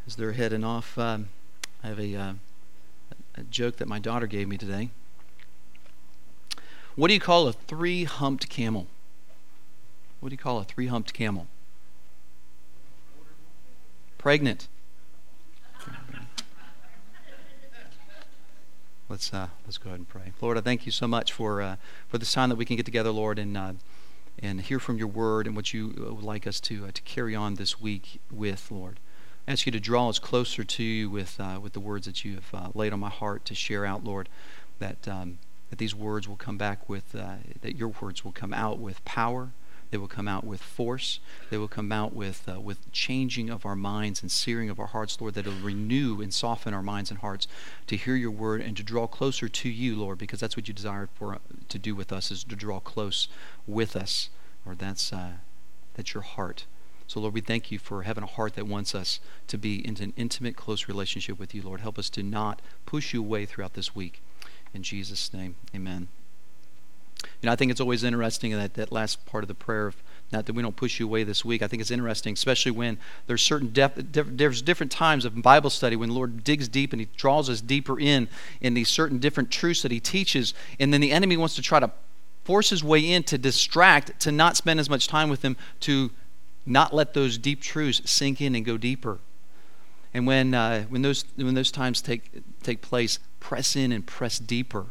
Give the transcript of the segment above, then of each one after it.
As they're heading off, I have a joke that my daughter gave me today. What do you call a three-humped camel? What do you call a three-humped camel? Pregnant. Let's go ahead and pray. Lord, I thank you so much for this time that we can get together, Lord, and hear from your word and what you would like us to carry on this week with, Lord. I ask you to draw us closer to you with the words that you have laid on my heart to share out, Lord, that these words will come back with, that your words will come out with power, they will come out with force, they will come out with changing of our minds and searing of our hearts, Lord, that it will renew and soften our minds and hearts to hear your word and to draw closer to you, Lord, because that's what you desire to do with us, is to draw close with us, Lord. That's your heart. So, Lord, we thank you for having a heart that wants us to be in an intimate, close relationship with you, Lord. Help us to not push you away throughout this week. In Jesus' name, amen. You know, I think it's always interesting that last part of the prayer of not that we don't push you away this week. I think it's interesting, especially when there's certain there's different times of Bible study when the Lord digs deep and He draws us deeper in these certain different truths that He teaches, and then the enemy wants to try to force his way in to distract, to not spend as much time with Him, to not let those deep truths sink in and go deeper. And when those times take place, press in and press deeper.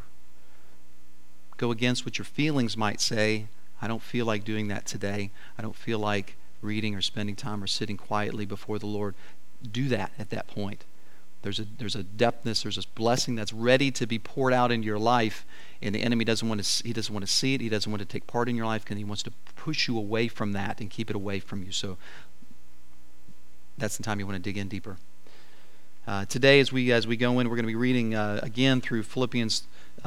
Go against what your feelings might say. I don't feel like doing that today. I don't feel like reading or spending time or sitting quietly before the Lord. Do that at that point. There's a depthness, there's this blessing that's ready to be poured out into your life, and the enemy doesn't want to see it, he doesn't want to take part in your life, because he wants to push you away from that and keep it away from you. So that's the time you want to dig in deeper. Today, as we go in, we're going to be reading again through Philippians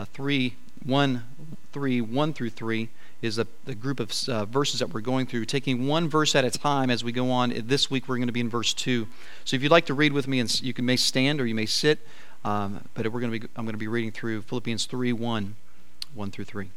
1 through 3 is the group of verses that we're going through, taking one verse at a time as we go on. This week we're going to be in verse 2. So if you'd like to read with me, and you may stand or you may sit, but I'm going to be reading through Philippians 3, 1 through 3.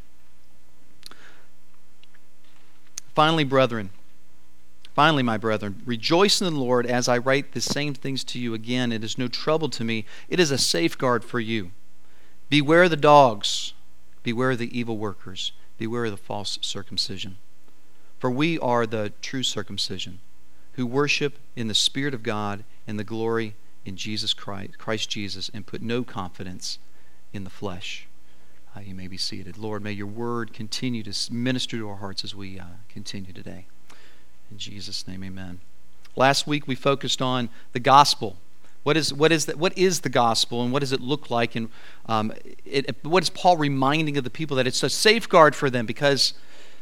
Finally, my brethren, rejoice in the Lord. As I write the same things to you again, it is no trouble to me. It is a safeguard for you. Beware the dogs. Beware the evil workers. Beware the false circumcision. For we are the true circumcision, who worship in the Spirit of God and the glory in Jesus Christ Jesus, and put no confidence in the flesh. You may be seated. Lord, may your word continue to minister to our hearts as we continue today. In Jesus' name, amen. Last week we focused on the gospel. What is the gospel, and what does it look like? And what is Paul reminding of the people? That it's a safeguard for them, because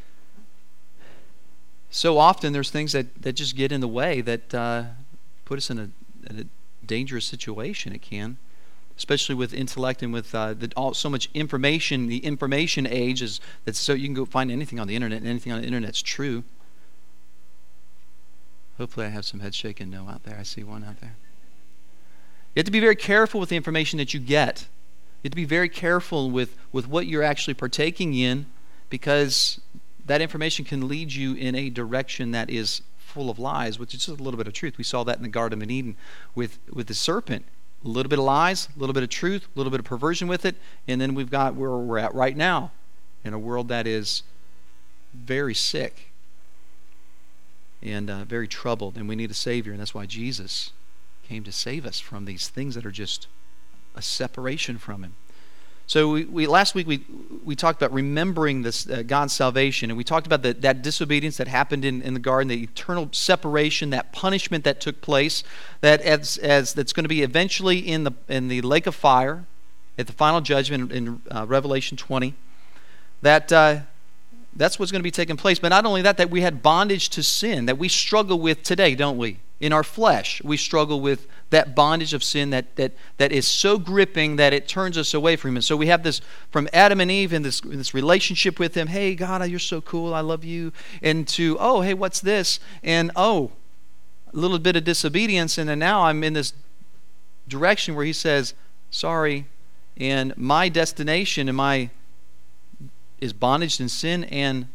so often there's things that just get in the way that put us in a dangerous situation. It can, especially with intellect and with so much information. The information age is that, so you can go find anything on the internet, and anything on the internet's true. Hopefully I have some head shaking no out there. I see one out there. You have to be very careful with the information that you get. You have to be very careful with what you're actually partaking in, because that information can lead you in a direction that is full of lies, which is just a little bit of truth. We saw that in the Garden of Eden with the serpent. A little bit of lies, a little bit of truth, a little bit of perversion with it, and then we've got where we're at right now, in a world that is very sick and very troubled, and we need a Savior, and that's why Jesus came to save us from these things that are just a separation from Him. So last week we talked about remembering this God's salvation, and we talked about that disobedience that happened in the garden, the eternal separation, that punishment that took place, that as that's going to be eventually in the lake of fire at the final judgment in Revelation 20. That's what's going to be taking place. But not only that we had bondage to sin that we struggle with today, don't we? In our flesh, we struggle with that bondage of sin that is so gripping that it turns us away from Him. And so we have this from Adam and Eve in this relationship with Him. Hey, God, you're so cool. I love you. And to, oh, hey, what's this? And, oh, a little bit of disobedience. And then now I'm in this direction where He says, sorry. And my destination is bondage and sin and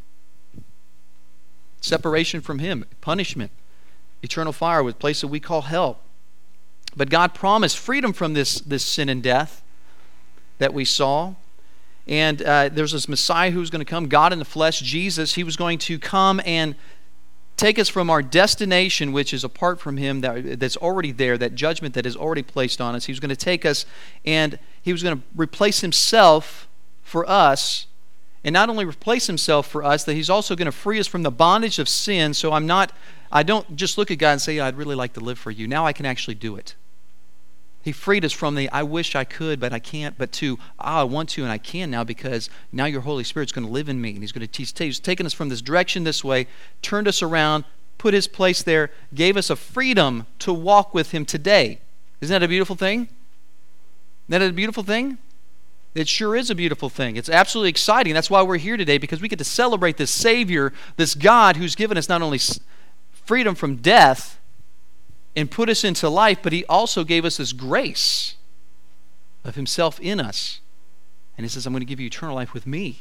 separation from Him, punishment. Eternal fire with a place that we call hell. But God promised freedom from this sin and death that we saw. And there's this Messiah who's going to come, God in the flesh, Jesus. He was going to come and take us from our destination, which is apart from Him, that's already there, that judgment that is already placed on us. He was going to take us and He was going to replace Himself for us. And not only replace Himself for us, that He's also going to free us from the bondage of sin. So I don't just look at God and say, I'd really like to live for you. Now I can actually do it. He freed us from the, I wish I could, but I can't, but to, I want to and I can now, because now your Holy Spirit's going to live in me. And He's taken us from this direction this way, turned us around, put His place there, gave us a freedom to walk with Him today. Isn't that a beautiful thing? Isn't that a beautiful thing? It sure is a beautiful thing. It's absolutely exciting. That's why we're here today, because we get to celebrate this Savior, this God who's given us not only freedom from death and put us into life, but He also gave us this grace of Himself in us. And He says, I'm going to give you eternal life with me.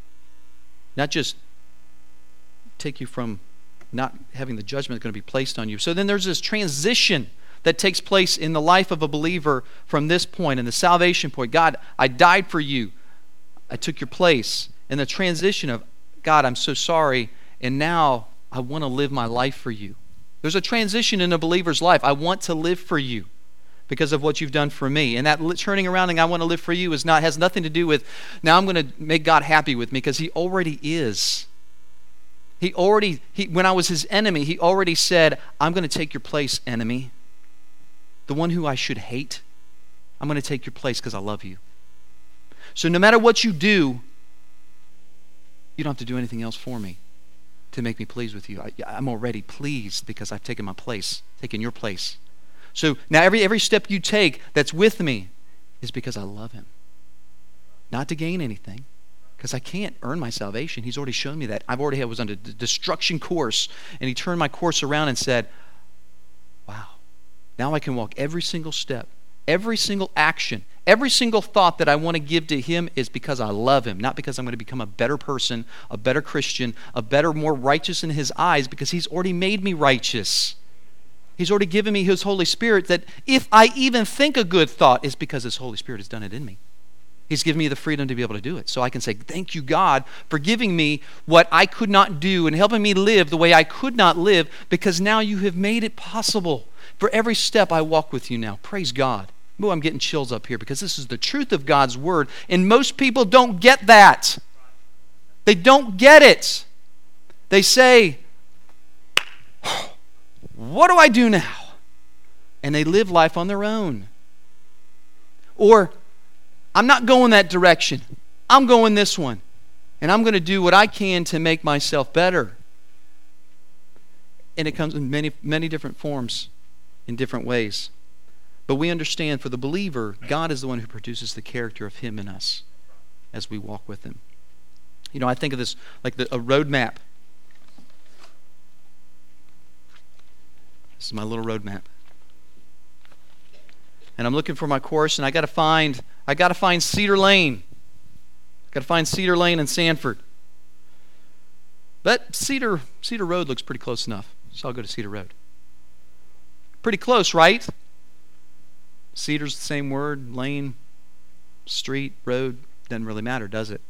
Not just take you from not having the judgment going to be placed on you. So then there's this transition that takes place in the life of a believer from this point, in the salvation point. God, I died for you. I took your place. And the transition of, God, I'm so sorry, and now I want to live my life for you. There's a transition in a believer's life. I want to live for you because of what you've done for me. And that turning around and I want to live for you has nothing to do with, now I'm going to make God happy with me, because He already is. When I was His enemy, He already said, I'm going to take your place, enemy. The one who I should hate, I'm going to take your place because I love you. So no matter what you do, you don't have to do anything else for me to make me pleased with you. I'm already pleased because I've taken my place, taken your place. So now every step you take that's with me is because I love Him. Not to gain anything, because I can't earn my salvation. He's already shown me that. I was on a destruction course, and He turned my course around and said, wow, now I can walk every single step, every single action, every single thought that I want to give to Him is because I love Him, not because I'm going to become a better person, a better Christian, more righteous in His eyes, because He's already made me righteous. He's already given me His Holy Spirit, that if I even think a good thought, it's because His Holy Spirit has done it in me. He's given me the freedom to be able to do it. So I can say, thank you, God, for giving me what I could not do and helping me live the way I could not live, because now you have made it possible. For every step I walk with you now. Praise God. Ooh, I'm getting chills up here, because this is the truth of God's Word. And most people don't get that. They don't get it. They say, what do I do now? And they live life on their own. Or, I'm not going that direction. I'm going this one. And I'm going to do what I can to make myself better. And it comes in many, many different forms, in different ways. But we understand, for the believer, God is the one who produces the character of Him in us as we walk with Him. You know, I think of this like a road map. This is my little road map. And I'm looking for my course, and I got to find Cedar Lane. I got to find Cedar Lane in Sanford. But Cedar Road looks pretty close enough, so I'll go to Cedar Road. Pretty close, right? Cedar's the same word. Lane, street, road, doesn't really matter, does it?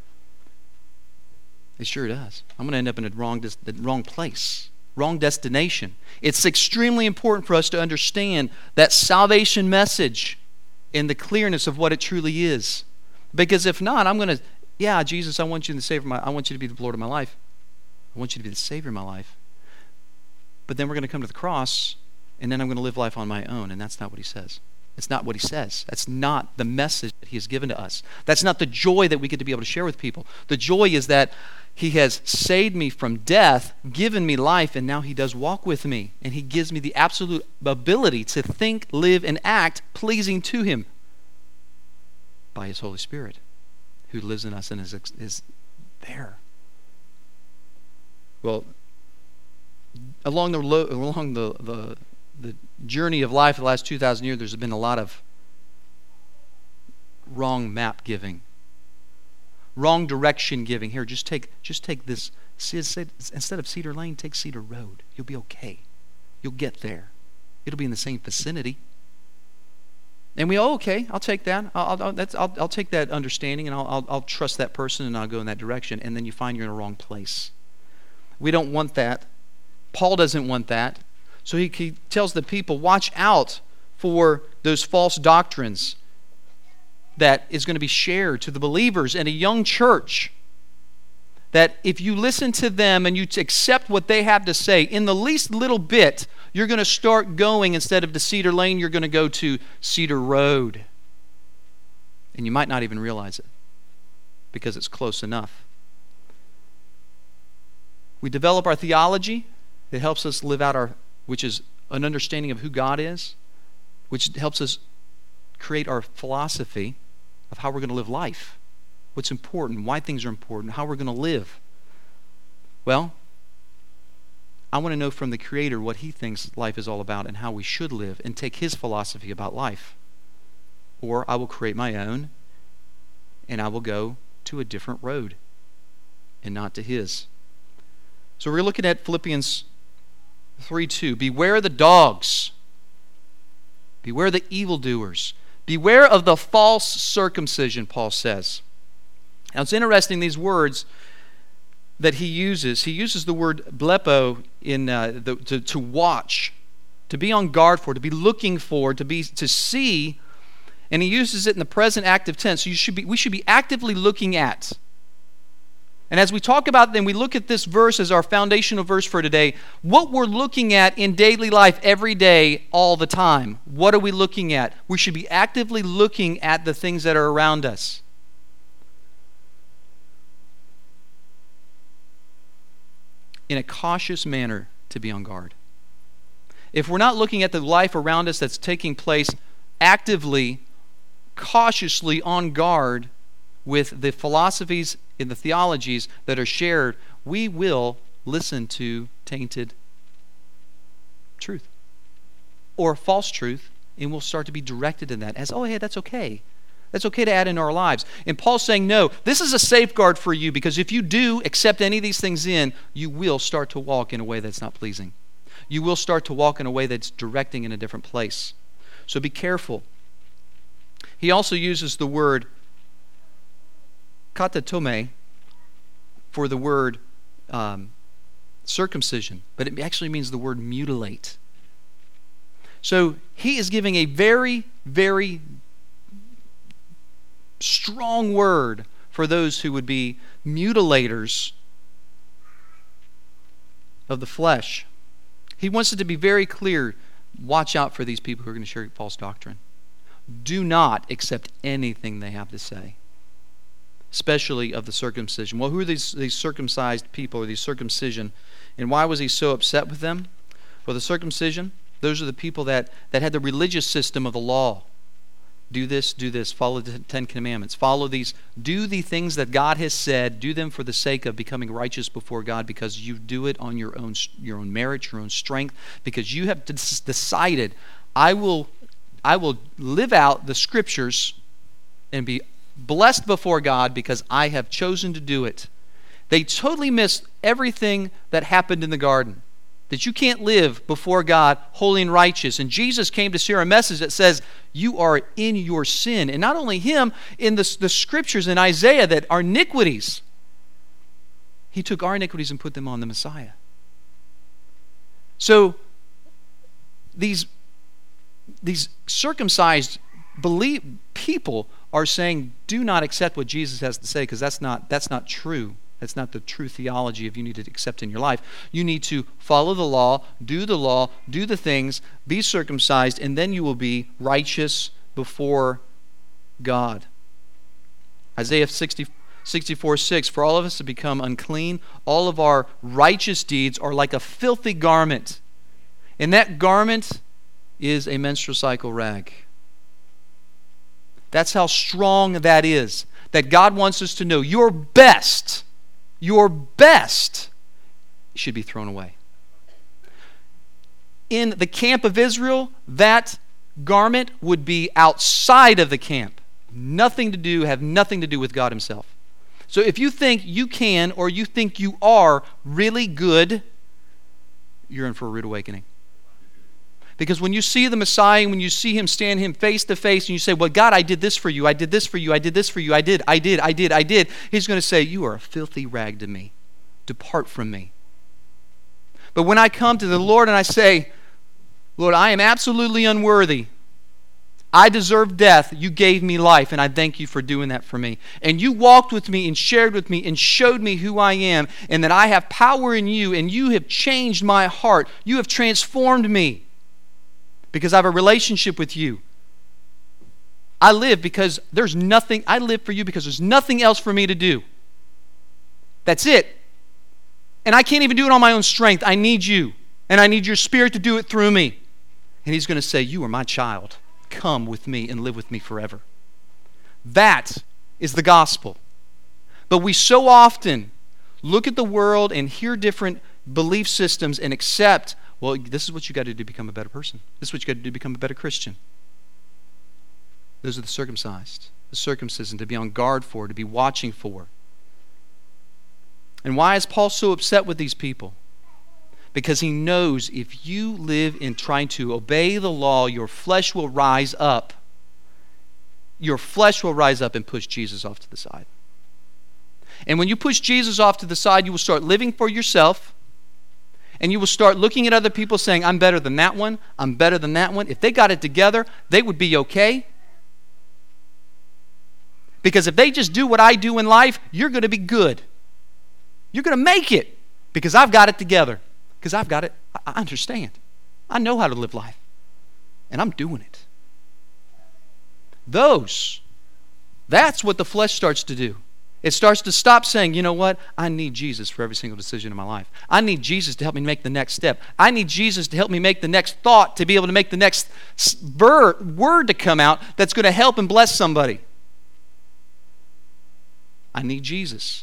It sure does. I'm going to end up in the wrong place, wrong destination. It's extremely important for us to understand that salvation message and the clearness of what it truly is. Because if not, I'm going to, Jesus, I want you to be the Lord of my life. I want you to be the Savior of my life. But then we're going to come to the cross, and then I'm going to live life on my own, and that's not what He says. It's not what He says. That's not the message that He has given to us. That's not the joy that we get to be able to share with people. The joy is that He has saved me from death, given me life, and now He does walk with me. And He gives me the absolute ability to think, live, and act pleasing to Him by His Holy Spirit, who lives in us and is there. Well, along the journey of life the last 2,000 years, there's been a lot of wrong map giving, wrong direction giving. Here, just take this. Instead of Cedar Lane, take Cedar Road. You'll be okay. You'll get there. It'll be in the same vicinity. And we, okay, I'll take that. I'll take that understanding, and I'll trust that person, and I'll go in that direction. And then you find you're in the wrong place. We don't want that. Paul doesn't want that. So he tells the people, watch out for those false doctrines that is going to be shared to the believers in a young church. That if you listen to them and you accept what they have to say, in the least little bit, you're going to start going, instead of to Cedar Lane, you're going to go to Cedar Road. And you might not even realize it because it's close enough. We develop our theology. It helps us live out which is an understanding of who God is, which helps us create our philosophy of how we're going to live life. What's important, why things are important, how we're going to live. Well, I want to know from the Creator what He thinks life is all about and how we should live, and take His philosophy about life. Or I will create my own, and I will go to a different road and not to His. So we're looking at Philippians 3:2. Beware the dogs. Beware the evildoers. Beware of the false circumcision, Paul says. Now it's interesting, these words that he uses. He uses the word blepo in to watch, to be on guard for, to be looking for, to see, and he uses it in the present active tense. So we should be actively looking at. And as we talk about, then we look at this verse as our foundational verse for today. What we're looking at in daily life every day, all the time. What are we looking at? We should be actively looking at the things that are around us. In a cautious manner, to be on guard. If we're not looking at the life around us that's taking place actively, cautiously on guard with the philosophies and the theologies that are shared, we will listen to tainted truth or false truth, and we'll start to be directed in that as, oh, hey, that's okay. That's okay to add into our lives. And Paul's saying, no, this is a safeguard for you, because if you do accept any of these things in, you will start to walk in a way that's not pleasing. You will start to walk in a way that's directing in a different place. So be careful. He also uses the word katatome for the word circumcision, but it actually means the word mutilate. So he is giving a very, very strong word for those who would be mutilators of the flesh. He wants it to be very clear. Watch out for these people who are going to share false doctrine. Do not accept anything they have to say, especially of the circumcision. Well, who are these circumcised people, or these circumcision? And why was he so upset with them? Well, the circumcision, those are the people that had the religious system of the law. Do this, follow the 10 Commandments, follow these, do the things that God has said, do them for the sake of becoming righteous before God, because you do it on your own merit, your own strength, because you have decided, I will live out the Scriptures and be blessed before God because I have chosen to do it. They totally missed everything that happened in the garden. That you can't live before God holy and righteous. And Jesus came to share a message that says you are in your sin. And not only him, in the Scriptures in Isaiah, that our iniquities, he took our iniquities and put them on the Messiah. So these circumcised people are saying, do not accept what Jesus has to say, because that's not true. That's not the true theology of you need to accept in your life. You need to follow the law, do the things, be circumcised, and then you will be righteous before God. Isaiah 64:6, for all of us to become unclean, all of our righteous deeds are like a filthy garment. And that garment is a menstrual cycle rag. That's how strong that is. That God wants us to know your best should be thrown away. In the camp of Israel, that garment would be outside of the camp. Have nothing to do with God himself. So if you think you can, or you think you are really good, you're in for a rude awakening. Because when you see the Messiah, and when you see him stand him face to face, and you say, well, God, I did this for you, I did this for you, I did this for you, I did, he's going to say, you are a filthy rag to me. Depart from me. But when I come to the Lord and I say, Lord, I am absolutely unworthy. I deserve death. You gave me life, and I thank you for doing that for me. And you walked with me and shared with me and showed me who I am and that I have power in you, and you have changed my heart. You have transformed me because I have a relationship with you. I live because there's nothing, I live for you because there's nothing else for me to do. That's it. And I can't even do it on my own strength. I need you, and I need your Spirit to do it through me. And he's going to say, you are my child. Come with me and live with me forever. That is the gospel. But we so often look at the world and hear different belief systems and accept, well, this is what you got to do to become a better person. This is what you got to do to become a better Christian. Those are the circumcised. The circumcision, to be on guard for, to be watching for. And why is Paul so upset with these people? Because he knows if you live in trying to obey the law, your flesh will rise up. Your flesh will rise up and push Jesus off to the side. And when you push Jesus off to the side, you will start living for yourself. And you will start looking at other people saying, I'm better than that one. I'm better than that one. If they got it together, they would be okay. Because if they just do what I do in life, you're going to be good. You're going to make it because I've got it together. Because I've got it. I understand. I know how to live life. And I'm doing it. That's what the flesh starts to do. It starts to stop saying, you know what? I need Jesus for every single decision in my life. I need Jesus to help me make the next step. I need Jesus to help me make the next thought, to be able to make the next word to come out that's going to help and bless somebody. I need Jesus.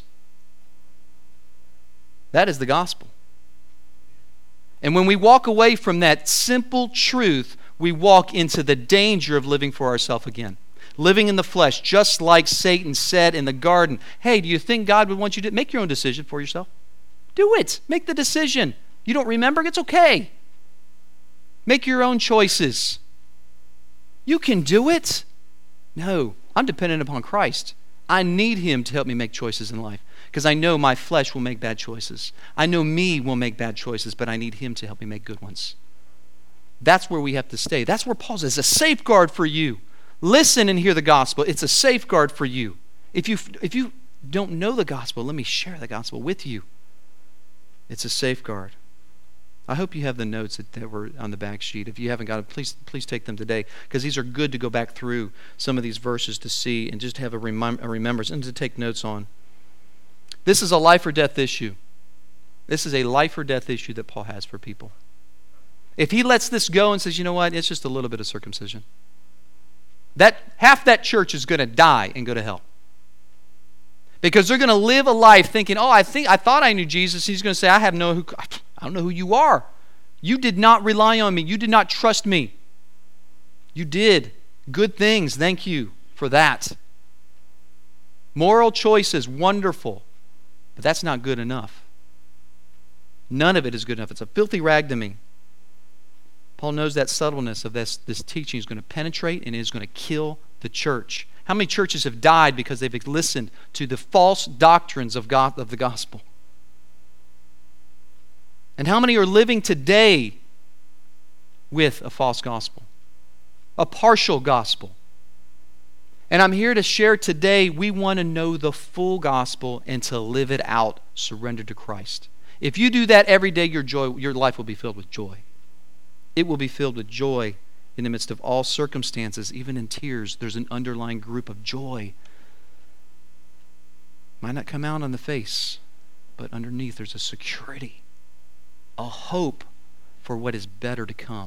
That is the gospel. And when we walk away from that simple truth, we walk into the danger of living for ourselves again. Living in the flesh, just like Satan said in the garden. Hey, do you think God would want you to make your own decision for yourself? Do it. Make the decision. You don't remember? It's okay. Make your own choices. You can do it. No, I'm dependent upon Christ. I need him to help me make choices in life. Because I know my flesh will make bad choices. I know me will make bad choices, but I need him to help me make good ones. That's where we have to stay. That's where Paul says, it's a safeguard for you. Listen and hear the gospel. It's a safeguard for you. If you don't know the gospel, let me share the gospel with you. It's a safeguard. I hope you have the notes that were on the back sheet. If you haven't got it, please take them today, because these are good to go back through some of these verses to see and just have a remembrance and to take notes on. This is a life or death issue. This is a life or death issue that Paul has for people. If he lets this go and says, you know what, it's just a little bit of circumcision, that half that church is going to die and go to hell. Because they're going to live a life thinking, oh, I thought I knew Jesus. He's going to say, I don't know who you are. You did not rely on me. You did not trust me. You did good things. Thank you for that. Moral choices, wonderful. But that's not good enough. None of it is good enough. It's a filthy rag to me. Paul knows that subtleness of this teaching is going to penetrate and it is going to kill the church. How many churches have died because they've listened to the false doctrines of the gospel? And how many are living today with a false gospel? A partial gospel. And I'm here to share today, we want to know the full gospel and to live it out, surrendered to Christ. If you do that every day, your life will be filled with joy. It will be filled with joy in the midst of all circumstances, even in tears. There's an underlying group of joy. Might not come out on the face, but underneath there's a security, a hope for what is better to come.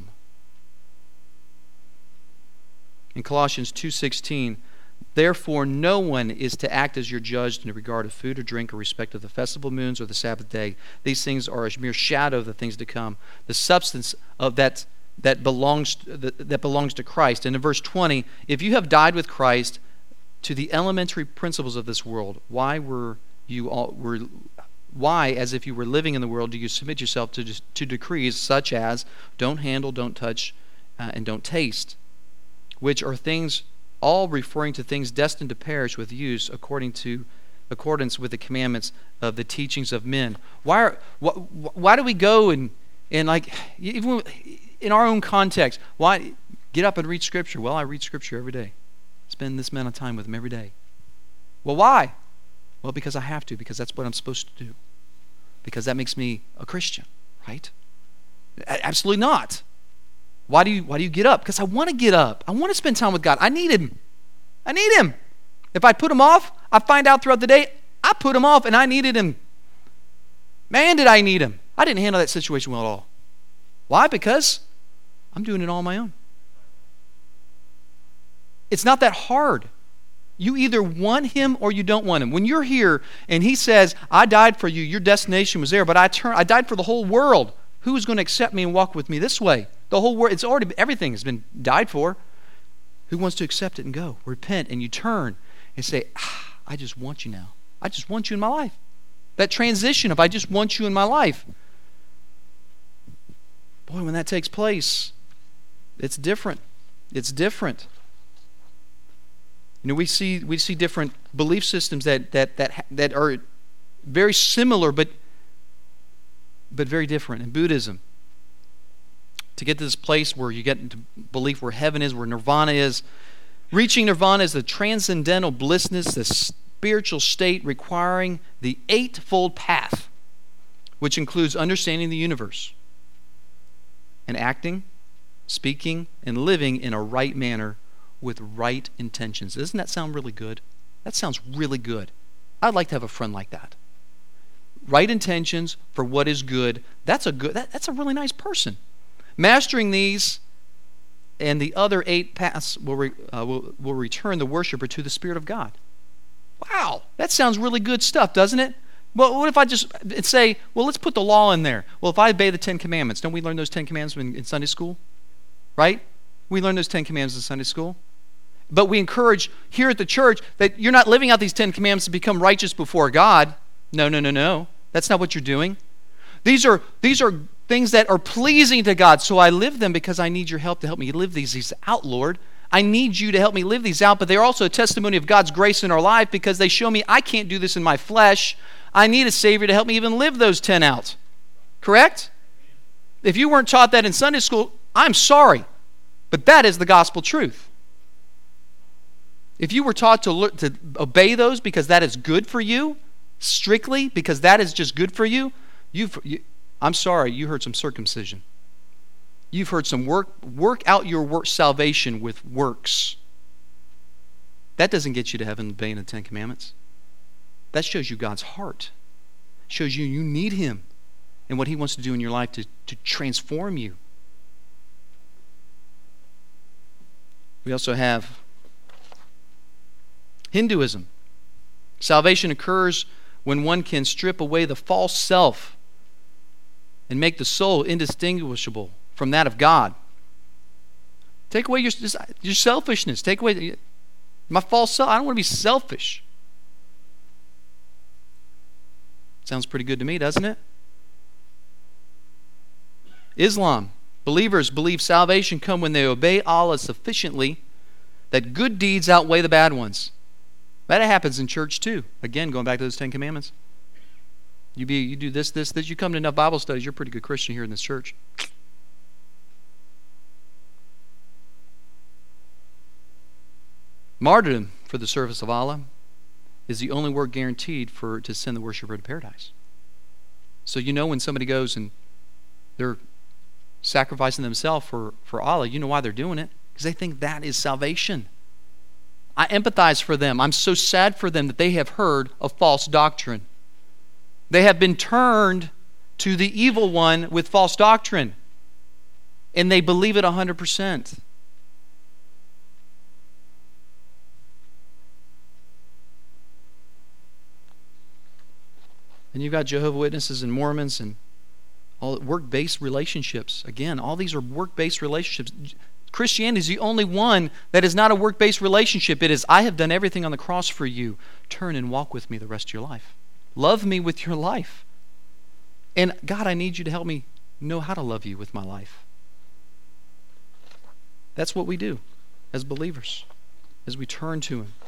In Colossians 2:16, therefore no one is to act as your judge in regard of food or drink or respect of the festival moons or the Sabbath day. These things are a mere shadow of the things to come. The substance of that belongs to Christ. And in verse 20, if you have died with Christ to the elementary principles of this world, why were why, as if you were living in the world, do you submit yourself to decrees such as don't handle, don't touch, and don't taste, which are things all referring to things destined to perish with use accordance with the commandments of the teachings of men. Why do we go and like, even in our own context, why get up and read Scripture? Well, I read Scripture every day. Spend this amount of time with Him every day. Well, why? Well, because I have to, because that's what I'm supposed to do. Because that makes me a Christian, right? Absolutely not. Why do you get up? Because I want to get up. I want to spend time with God. I need Him. I need Him. If I put Him off, I find out throughout the day, I put Him off and I needed Him. Man, did I need Him. I didn't handle that situation well at all. Why? Because I'm doing it all on my own. It's not that hard. You either want Him or you don't want Him. When you're here and He says, I died for you, your destination was there, but I died for the whole world. Who is going to accept me and walk with me this way? The whole world, everything has been died for. Who wants to accept it and go? Repent, and you turn and say, I just want you now. I just want you in my life. That transition of I just want you in my life. Boy, when that takes place, it's different. It's different. You know, we see different belief systems that are very similar but very different. In Buddhism, to get to this place where you get into belief where heaven is, where nirvana is, reaching nirvana is the transcendental blissness, the spiritual state requiring the eightfold path, which includes understanding the universe and acting, speaking, and living in a right manner with right intentions. Doesn't that sound really good? That sounds really good. I'd like to have a friend like that. Right intentions for what is good. That's a really nice person. Mastering these and the other 8 paths will return the worshiper to the Spirit of God. Wow, that sounds really good stuff, doesn't it? Well, what if I just say, well, let's put the law in there. Well, if I obey the 10 Commandments, don't we learn those 10 Commandments in Sunday school? Right? We learn those 10 Commandments in Sunday school. But we encourage here at the church that you're not living out these 10 Commandments to become righteous before God. No. That's not what you're doing. These are things that are pleasing to God, so I live them because I need your help to help me live these out, Lord. I need you to help me live these out, but they're also a testimony of God's grace in our life because they show me I can't do this in my flesh. I need a Savior to help me even live those 10 out. Correct? If you weren't taught that in Sunday school, I'm sorry, but that is the gospel truth. If you were taught to obey those because that is good for you, strictly because that is just good for you, I'm sorry, you heard some circumcision. You've heard some work out your salvation with works. That doesn't get you to heaven obeying the 10 Commandments. That shows you God's heart. It shows you need Him and what He wants to do in your life to transform you. We also have Hinduism. Salvation occurs when one can strip away the false self and make the soul indistinguishable from that of God. Take away your selfishness. Take away my false self. I don't want to be selfish. Sounds pretty good to me, doesn't it? Islam. Believers believe salvation comes when they obey Allah sufficiently that good deeds outweigh the bad ones. That happens in church too. Again, going back to those 10 Commandments. You do this. You come to enough Bible studies, you're a pretty good Christian here in this church. Martyrdom for the service of Allah is the only work guaranteed to send the worshiper to paradise. So you know when somebody goes and they're sacrificing themselves for Allah, you know why they're doing it. Because they think that is salvation. I empathize for them. I'm so sad for them that they have heard a false doctrine. They have been turned to the evil one with false doctrine. And they believe it 100%. And you've got Jehovah's Witnesses and Mormons and all work-based relationships. Again, all these are work-based relationships. Christianity is the only one that is not a work-based relationship. It is, I have done everything on the cross for you. Turn and walk with me the rest of your life. Love me with your life. And God, I need you to help me know how to love you with my life. That's what we do as believers, as we turn to Him.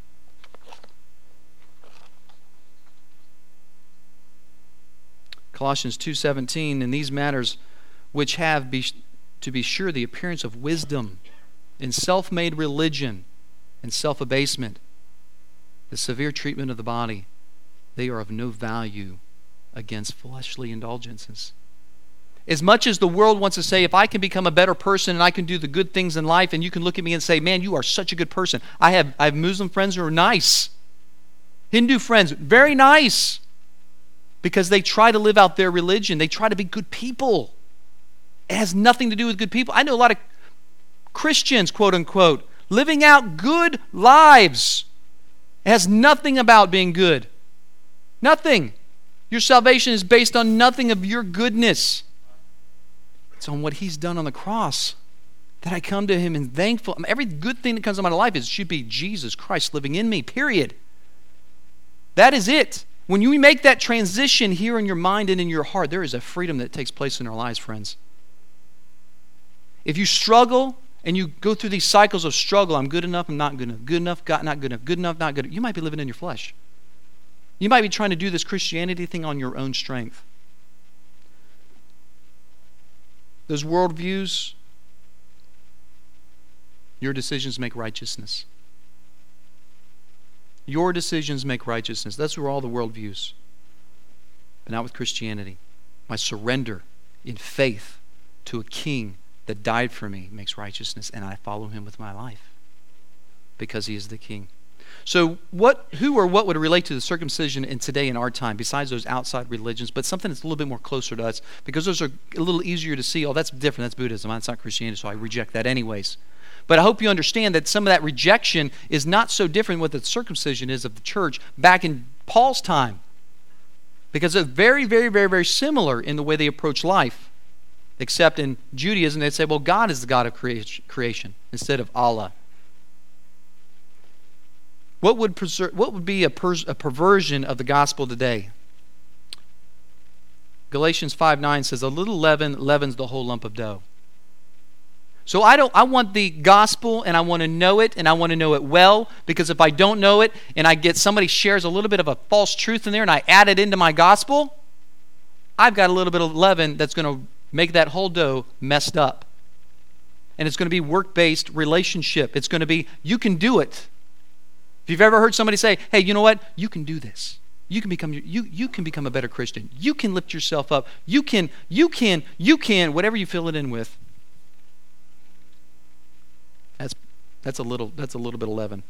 Colossians 2:17, in these matters which have to be sure the appearance of wisdom, in self-made religion and self-abasement, the severe treatment of the body, they are of no value against fleshly indulgences. As much as the world wants to say, if I can become a better person and I can do the good things in life, and you can look at me and say, man, you are such a good person. I have Muslim friends who are nice. Hindu friends, very nice. Because they try to live out their religion. They try to be good people. It has nothing to do with good people. I know a lot of Christians, quote unquote, living out good lives. It has nothing about being good. Nothing. Your salvation is based on nothing of your goodness. It's on what He's done on the cross. That I come to Him and thankful. I mean, every good thing that comes out of my life should be Jesus Christ living in me, period. That is it. When you make that transition here in your mind and in your heart, there is a freedom that takes place in our lives, friends. If you struggle and you go through these cycles of struggle, I'm good enough, I'm not good enough, good enough, God, not good enough, good enough, not good enough, you might be living in your flesh. You might be trying to do this Christianity thing on your own strength. Those worldviews, your decisions make righteousness. Your decisions make righteousness. That's where all the worldviews. But not with Christianity. My surrender in faith to a King that died for me makes righteousness, and I follow Him with my life because He is the King. So who or what would relate to the circumcision in today in our time besides those outside religions, but something that's a little bit more closer to us because those are a little easier to see. Oh, that's different. That's Buddhism. That's not Christianity, so I reject that anyways. But I hope you understand that some of that rejection is not so different what the circumcision is of the church back in Paul's time. Because it's very, very, very, very similar in the way they approach life. Except in Judaism, they'd say, well, God is the God of creation instead of Allah. What would be a perversion of the gospel today? Galatians 5:9 says, a little leaven leavens the whole lump of dough. So I want the gospel, and I want to know it, and I want to know it well, because if I don't know it and I get somebody shares a little bit of a false truth in there and I add it into my gospel, I've got a little bit of leaven that's going to make that whole dough messed up. And it's going to be work-based relationship. It's going to be, you can do it. If you've ever heard somebody say, hey, you know what? You can do this. You can become a better Christian. You can lift yourself up. You can, whatever you fill it in with. That's a little bit of leaven.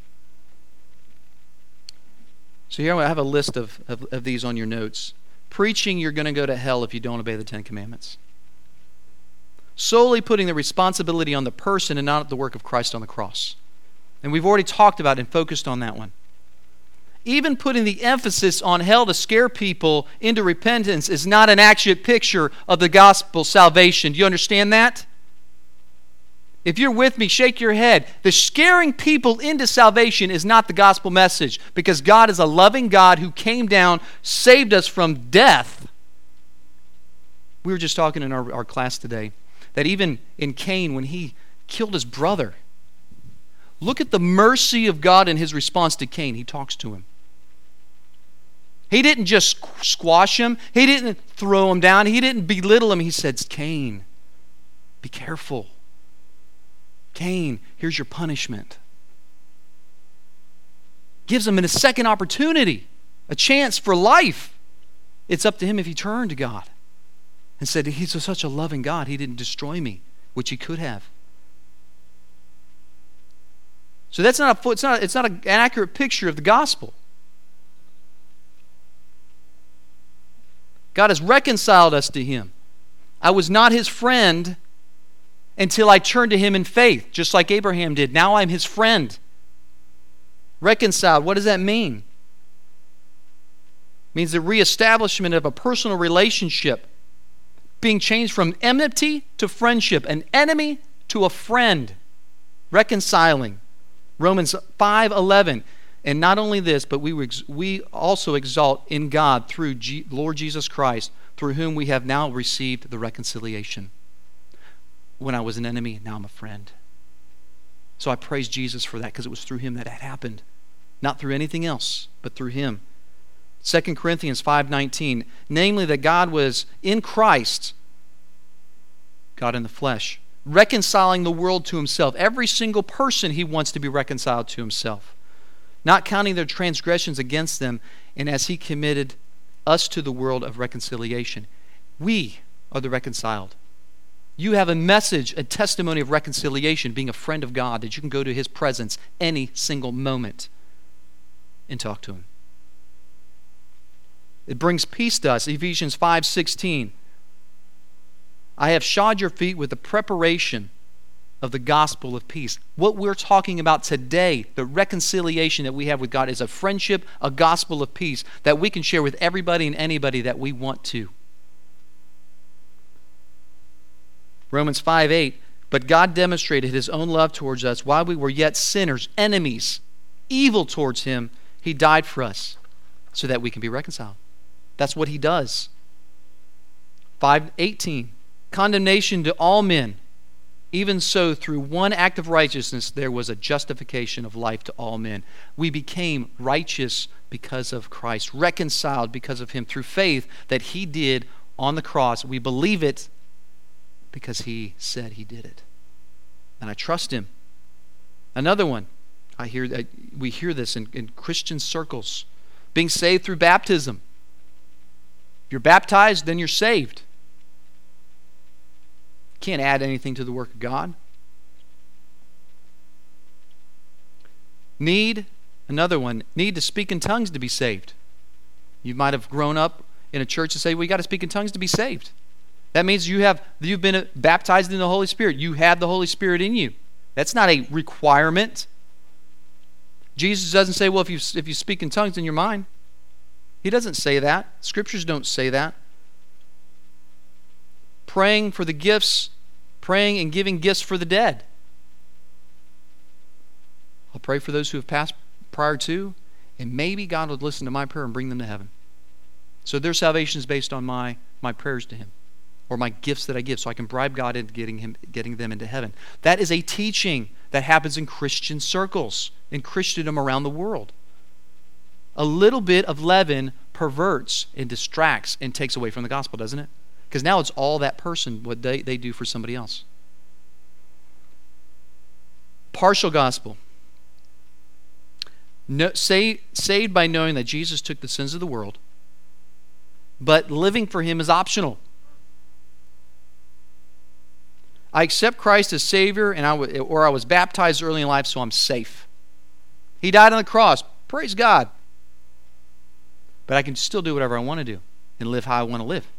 So here I have a list of these on your notes. Preaching, you're going to go to hell if you don't obey the Ten Commandments. Solely putting the responsibility on the person and not the work of Christ on the cross. And we've already talked about and focused on that one. Even putting the emphasis on hell to scare people into repentance is not an accurate picture of the gospel salvation. Do you understand that? If you're with me, shake your head. The scaring people into salvation is not the gospel message, because God is a loving God who came down, saved us from death. We were just talking in our class today that even in Cain, when he killed his brother, look at the mercy of God in His response to Cain. He talks to him. He didn't just squash him. He didn't throw him down. He didn't belittle him. He said, Cain, be careful. Cain, here's your punishment. Gives him a second opportunity, a chance for life. It's up to him if he turned to God and said, He's such a loving God, He didn't destroy me, which He could have. So that's it's not an accurate picture of the gospel. God has reconciled us to Him. I was not His friend until I turned to Him in faith, just like Abraham did. Now I'm His friend. Reconciled, what does that mean? It means the reestablishment of a personal relationship, being changed from enmity to friendship, an enemy to a friend, reconciling. Romans 5:11. And not only this, but we also exalt in God through Lord Jesus Christ, through whom we have now received the reconciliation. When I was an enemy, now I'm a friend. So I praise Jesus for that, because it was through him that it happened. Not through anything else, but through him. 2 Corinthians 5:19, namely that God was in Christ, God in the flesh, reconciling the world to himself. Every single person he wants to be reconciled to himself, not counting their transgressions against them, and as he committed us to the world of reconciliation. We are the reconciled. You have a message, a testimony of reconciliation, being a friend of God, that you can go to his presence any single moment and talk to him. It brings peace to us. Ephesians 5:16. I have shod your feet with the preparation of the gospel of peace. What we're talking about today, the reconciliation that we have with God, is a friendship, a gospel of peace that we can share with everybody and anybody that we want to. Romans 5:8, but God demonstrated his own love towards us while we were yet sinners, enemies, evil towards him. He died for us so that we can be reconciled. That's what he does. 5:18, condemnation to all men. Even so, through one act of righteousness, there was a justification of life to all men. We became righteous because of Christ, reconciled because of him, through faith that he did on the cross. We believe it because he said he did it. And I trust him. Another one, we hear this in Christian circles, being saved through baptism. If you're baptized, then you're saved. Can't add anything to the work of God. Another one, need to speak in tongues to be saved. You might have grown up in a church and say, well, you got to speak in tongues to be saved. That means you've been baptized in the Holy Spirit. You have the Holy Spirit in you. That's not a requirement. Jesus doesn't say, well, if you speak in tongues, then you're mine. He doesn't say that. Scriptures don't say that. Praying for the gifts, praying and giving gifts for the dead. I'll pray for those who have passed prior to, and maybe God would listen to my prayer and bring them to heaven. So their salvation is based on my prayers to him, or my gifts that I give, so I can bribe God into getting them into heaven. That is a teaching that happens in Christian circles, in Christendom around the world. A little bit of leaven perverts and distracts and takes away from the gospel, doesn't it? Because now it's all that person, what they do for somebody else. Partial gospel. Saved by knowing that Jesus took the sins of the world, but living for him is optional. I accept Christ as Savior, or I was baptized early in life, so I'm safe. He died on the cross. Praise God. But I can still do whatever I want to do and live how I want to live.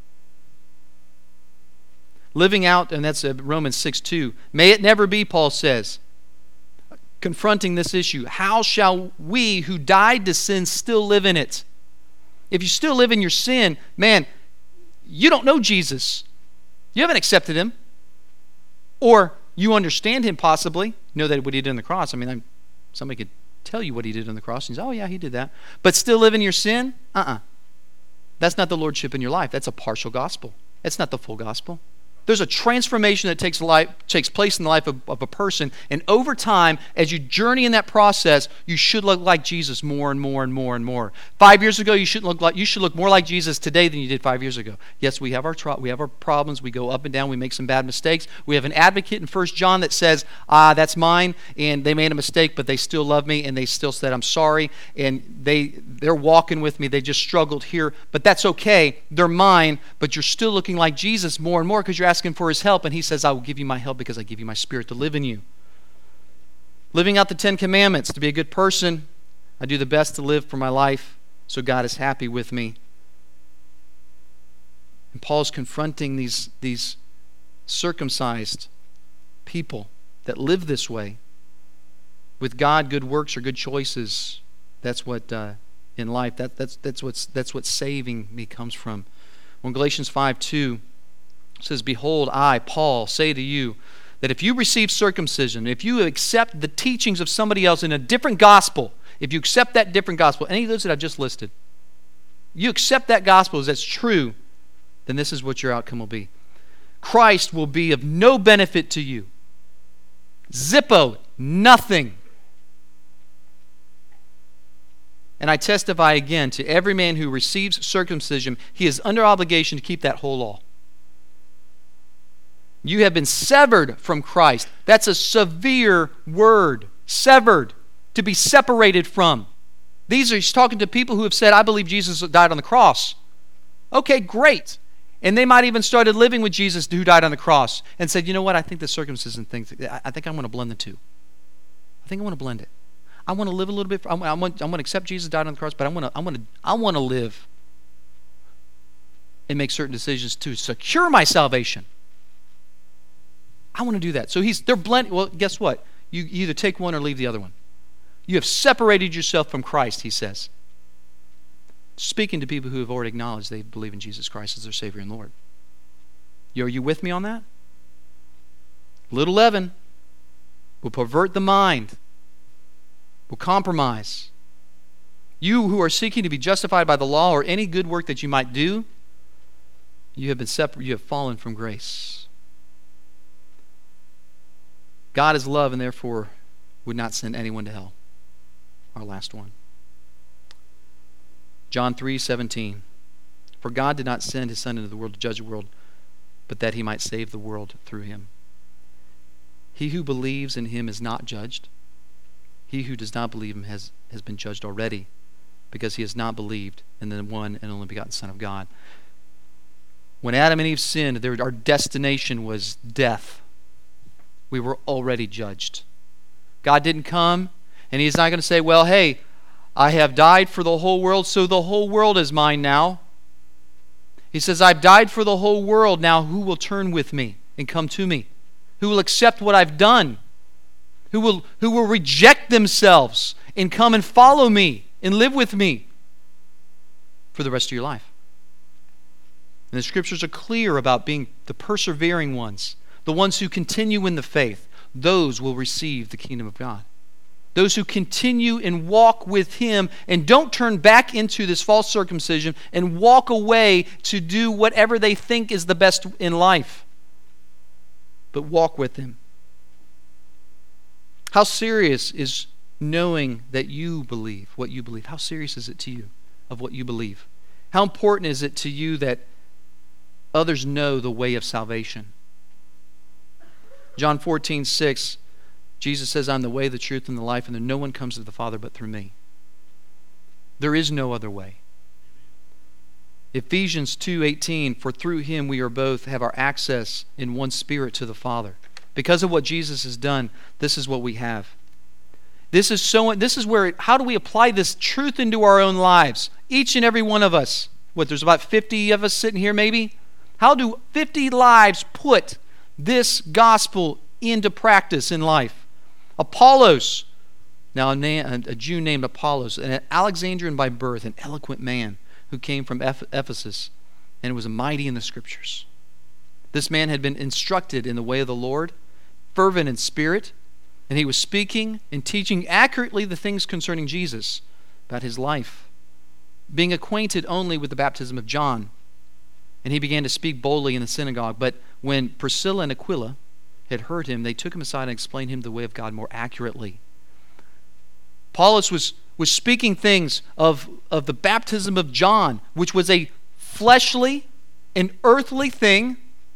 Living out, and that's Romans 6:2. May it never be, Paul says, confronting this issue. How shall we who died to sin still live in it? If you still live in your sin, man, you don't know Jesus. You haven't accepted him. Or you understand him possibly. You know that what he did on the cross. I mean, somebody could tell you what he did on the cross. And you say, oh yeah, he did that. But still live in your sin? That's not the lordship in your life. That's a partial gospel. That's not the full gospel. There's a transformation that takes place in the life of a person, and over time, as you journey in that process, you should look like Jesus more and more and more and more. 5 years ago, you should look more like Jesus today than you did 5 years ago. Yes, we have our problems. We go up and down. We make some bad mistakes. We have an advocate in 1 John that says, that's mine, and they made a mistake, but they still love me, and they still said, I'm sorry, and they're walking with me. They just struggled here, but that's okay. They're mine, but you're still looking like Jesus more and more because you're asking for his help, and he says, I will give you my help because I give you my Spirit to live in you. Living out the 10 Commandments. To be a good person, I do the best to live for my life so God is happy with me. And Paul's confronting these circumcised people that live this way. With God, good works are good choices. That's what in life, that's what saving me comes from. When Galatians 5:2 says, behold, I, Paul, say to you that if you receive circumcision, if you accept the teachings of somebody else in a different gospel, if you accept that different gospel, any of those that I've just listed, you accept that gospel as that's true, then this is what your outcome will be. Christ will be of no benefit to you. Zippo, nothing. And I testify again, to every man who receives circumcision, he is under obligation to keep that whole law. You have been severed from Christ. That's a severe word. Severed. To be separated from. He's talking to people who have said, I believe Jesus died on the cross. Okay, great. And they might even started living with Jesus who died on the cross and said, you know what, I think the circumcision thing, I think I want to blend the two. I think I want to blend it. I want to live a little bit, I want to accept Jesus died on the cross, but I want to live and make certain decisions to secure my salvation. I want to do that. So they're blending. Well, guess what? You either take one or leave the other one. You have separated yourself from Christ, he says. Speaking to people who have already acknowledged they believe in Jesus Christ as their Savior and Lord. Are you with me on that? Little leaven will pervert the mind, will compromise. You who are seeking to be justified by the law or any good work that you might do, you have been separate. You have fallen from grace. God is love and therefore would not send anyone to hell. Our last one. John 3:17. For God did not send his Son into the world to judge the world, but that he might save the world through him. He who believes in him is not judged. He who does not believe him has been judged already, because he has not believed in the one and only begotten Son of God. When Adam and Eve sinned, our destination was death. We were already judged. God didn't come, and he's not going to say, well, hey, I have died for the whole world, so the whole world is mine now. He says, I've died for the whole world. Now who will turn with me and come to me? Who will accept what I've done? Who will reject themselves and come and follow me and live with me for the rest of your life? And the scriptures are clear about being the persevering ones, the ones who continue in the faith. Those will receive the kingdom of God. Those who continue and walk with him and don't turn back into this false circumcision and walk away to do whatever they think is the best in life, but walk with him. How serious is knowing that you believe what you believe? How serious is it to you of what you believe? How important is it to you that others know the way of salvation? John 14:6, Jesus says, I'm the way, the truth, and the life, and no one comes to the Father but through me. There is no other way. Ephesians 2:18, for through him we are both have our access in one spirit to the Father. Because of what Jesus has done, this is what we have. This is where, how do we apply this truth into our own lives? Each and every one of us. There's about 50 of us sitting here maybe? How do 50 lives put this gospel into practice in life? Apollos, now a Jew named Apollos, an Alexandrian by birth, an eloquent man who came from Ephesus and was mighty in the scriptures. This man had been instructed in the way of the Lord, fervent in spirit, and he was speaking and teaching accurately the things concerning Jesus, about his life, being acquainted only with the baptism of John. And he began to speak boldly in the synagogue. But when Priscilla and Aquila had heard him, they took him aside and explained him the way of God more accurately. Apollos was speaking things of the baptism of John, which was a fleshly and earthly thing,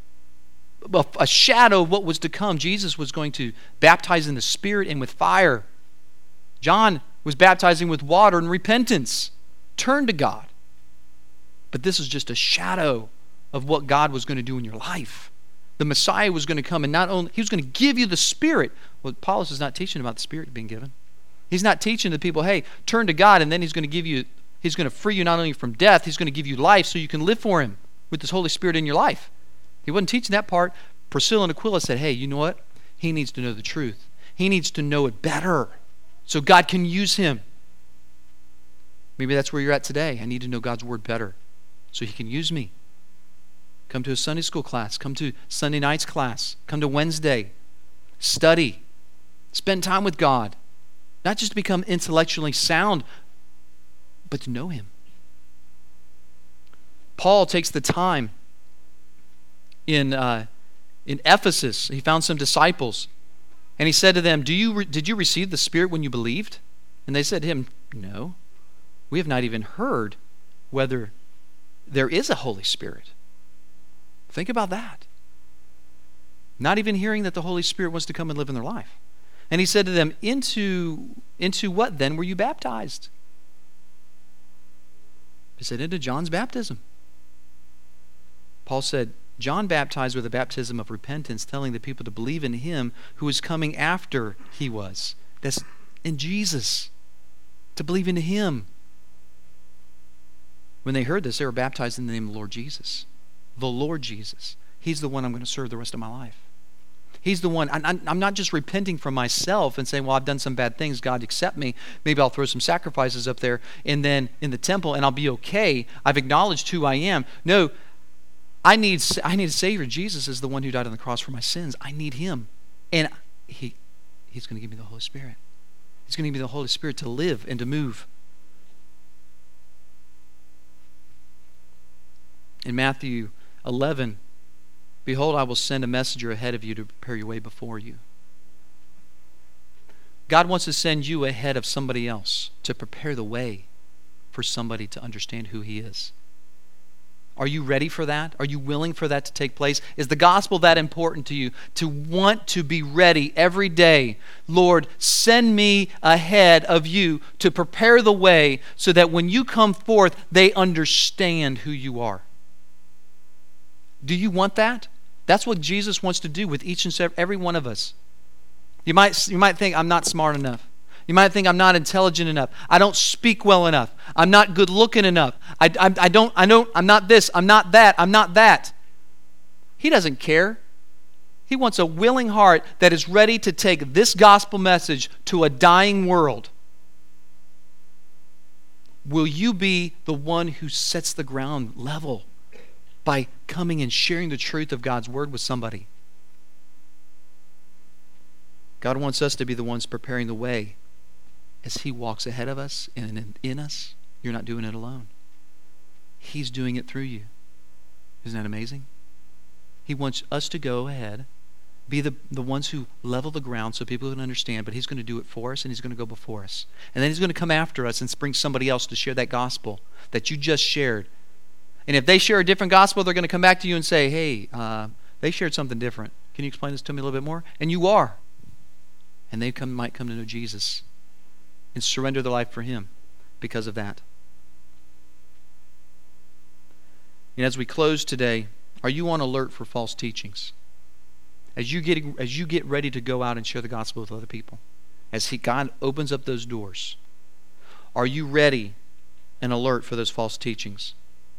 a shadow of what was to come. Jesus was going to baptize in the Spirit and with fire. John was baptizing with water and repentance. Turn to God. But this is just a shadow of what God was going to do in your life. The Messiah was going to come, and not only he was going to give you the Spirit. Well, Apollos is not teaching about the Spirit being given. He's not teaching the people, hey, turn to God, and then he's going to free you not only from death, he's going to give you life so you can live for him with this Holy Spirit in your life. He wasn't teaching that part. Priscilla and Aquila said, hey, you know what? He needs to know the truth. He needs to know it better so God can use him. Maybe that's where you're at today. I need to know God's word better so he can use me. Come to a Sunday school class. Come to Sunday night's class. Come to Wednesday. Study. Spend time with God. Not just to become intellectually sound, but to know him. Paul takes the time in Ephesus. He found some disciples. And he said to them, did you receive the Spirit when you believed? And they said to him, no. We have not even heard whether there is a Holy Spirit. Think about that. Not even hearing that the Holy Spirit wants to come and live in their life. And he said to them, into what then were you baptized? He said, into John's baptism. Paul said, John baptized with a baptism of repentance, telling the people to believe in him who was coming after he was. That's in Jesus. To believe in him. When they heard this, they were baptized in the name of the Lord Jesus. The Lord Jesus. He's the one I'm going to serve the rest of my life. He's the one. I'm not just repenting from myself and saying, well, I've done some bad things. God, accept me. Maybe I'll throw some sacrifices up there and then in the temple and I'll be okay. I've acknowledged who I am. No, I need a Savior. Jesus is the one who died on the cross for my sins. I need him. And he's going to give me the Holy Spirit. He's going to give me the Holy Spirit to live and to move. In Matthew 11, behold, I will send a messenger ahead of you to prepare your way before you. God wants to send you ahead of somebody else to prepare the way for somebody to understand who he is. Are you ready for that? Are you willing for that to take place? Is the gospel that important to you? To want to be ready every day? Lord, send me ahead of you to prepare the way so that when you come forth, they understand who you are. Do you want that? That's what Jesus wants to do with each and every one of us. You might think, I'm not smart enough. You might think I'm not intelligent enough. I don't speak well enough. I'm not good looking enough. I'm not this. I'm not that. I'm not that. He doesn't care. He wants a willing heart that is ready to take this gospel message to a dying world. Will you be the one who sets the ground level by coming and sharing the truth of God's word with somebody? God wants us to be the ones preparing the way as he walks ahead of us and in us. You're not doing it alone. He's doing it through you. Isn't that amazing? He wants us to go ahead, be the ones who level the ground so people can understand, but he's going to do it for us and he's going to go before us. And then he's going to come after us and bring somebody else to share that gospel that you just shared. And if they share a different gospel, they're going to come back to you and say, hey, they shared something different. Can you explain this to me a little bit more? And you are. And they might come to know Jesus and surrender their life for him because of that. And as we close today, are you on alert for false teachings? As you get ready to go out and share the gospel with other people, as God opens up those doors, are you ready and alert for those false teachings?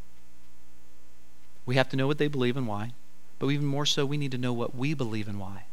We have to know what they believe and why, but even more so, we need to know what we believe and why.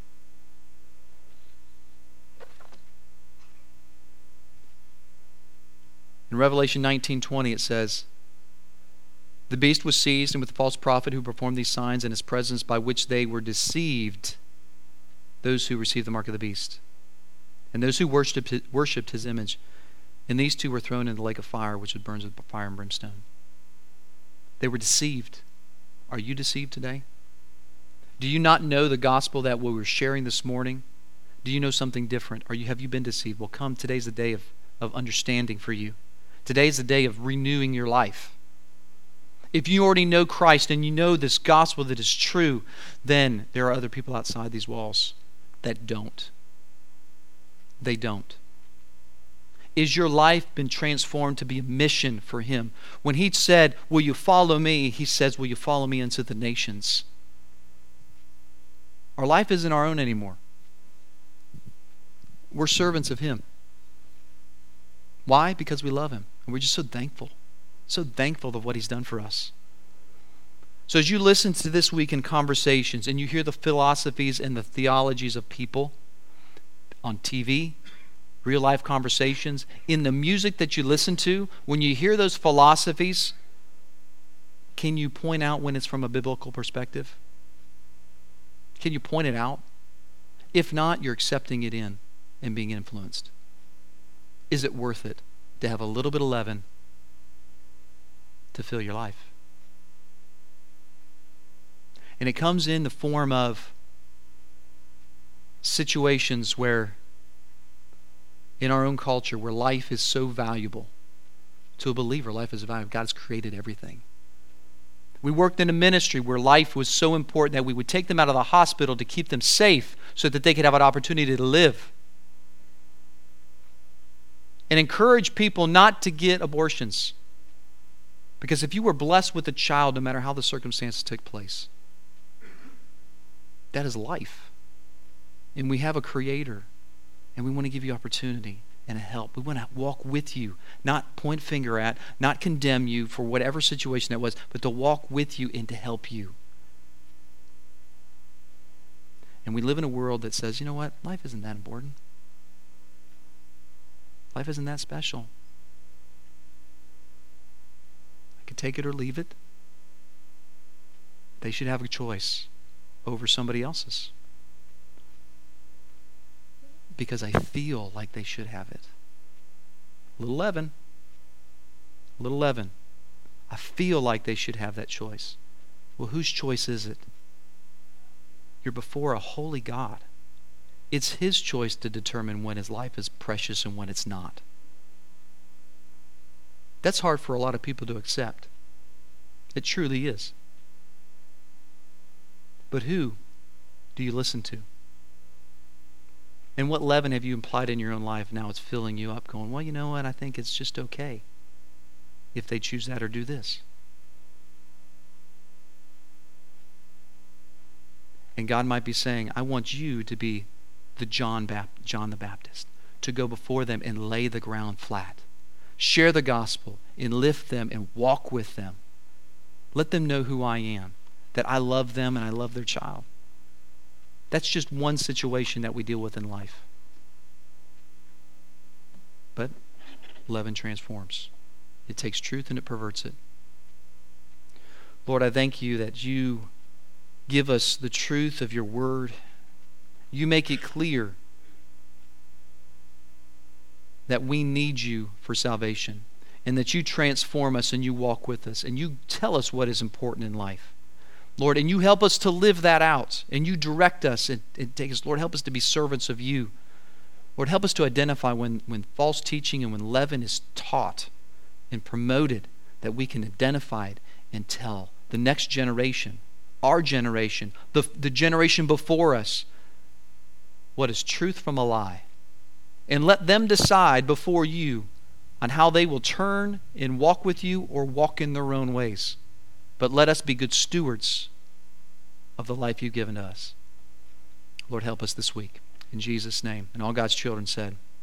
In Revelation 19:20 it says, the beast was seized, and with the false prophet who performed these signs in his presence, by which they were deceived, those who received the mark of the beast, and those who worshipped his image. And these two were thrown into the lake of fire, which burns with fire and brimstone. They were deceived. Are you deceived today? Do you not know the gospel that we were sharing this morning? Do you know something different? Have you been deceived? Well, come, today's the day of understanding for you. Today's the day of renewing your life. If you already know Christ and you know this gospel that is true, then there are other people outside these walls that don't. They don't. Is your life been transformed to be a mission for him? When he said, will you follow me? He says, will you follow me into the nations? Our life isn't our own anymore. We're servants of him. Why? Because we love him. And we're just so thankful. So thankful of what he's done for us. So as you listen to this week in conversations and you hear the philosophies and the theologies of people on TV, real life conversations, in the music that you listen to, when you hear those philosophies, can you point out when it's from a biblical perspective? Can you point it out? If not, you're accepting it in and being influenced. Is it worth it to have a little bit of leaven to fill your life? And it comes in the form of situations where, in our own culture, where life is so valuable. To a believer, life is valuable. God's created everything. We worked in a ministry where life was so important that we would take them out of the hospital to keep them safe so that they could have an opportunity to live. And encourage people not to get abortions. Because if you were blessed with a child, no matter how the circumstances took place, that is life. And we have a Creator, and we want to give you opportunity and a help. We want to walk with you, not point finger at, not condemn you for whatever situation that was, but to walk with you and to help you. And we live in a world that says, you know what? Life isn't that important. Life isn't that special. I could take it or leave it. They should have a choice over somebody else's. Because I feel like they should have it. Little leaven. Little leaven. I feel like they should have that choice. Well, whose choice is it? You're before a holy God. It's His choice to determine when His life is precious and when it's not. That's hard for a lot of people to accept. It truly is. But who do you listen to? And what leaven have you implied in your own life now it's filling you up going, well, you know what, I think it's just okay if they choose that or do this. And God might be saying, I want you to be the John the Baptist, to go before them and lay the ground flat. Share the gospel and lift them and walk with them. Let them know who I am, that I love them and I love their child. That's just one situation that we deal with in life. But leaven transforms. It takes truth and it perverts it. Lord, I thank you that you give us the truth of your word. You make it clear that we need you for salvation, and that you transform us and you walk with us and you tell us what is important in life. Lord, and you help us to live that out, and you direct us and take us. Lord, help us to be servants of you. Lord, help us to identify when false teaching and when leaven is taught and promoted, that we can identify it and tell the next generation, our generation, the generation before us, what is truth from a lie. And let them decide before you on how they will turn and walk with you or walk in their own ways. But let us be good stewards of the life you've given to us. Lord, help us this week. In Jesus' name. And all God's children said,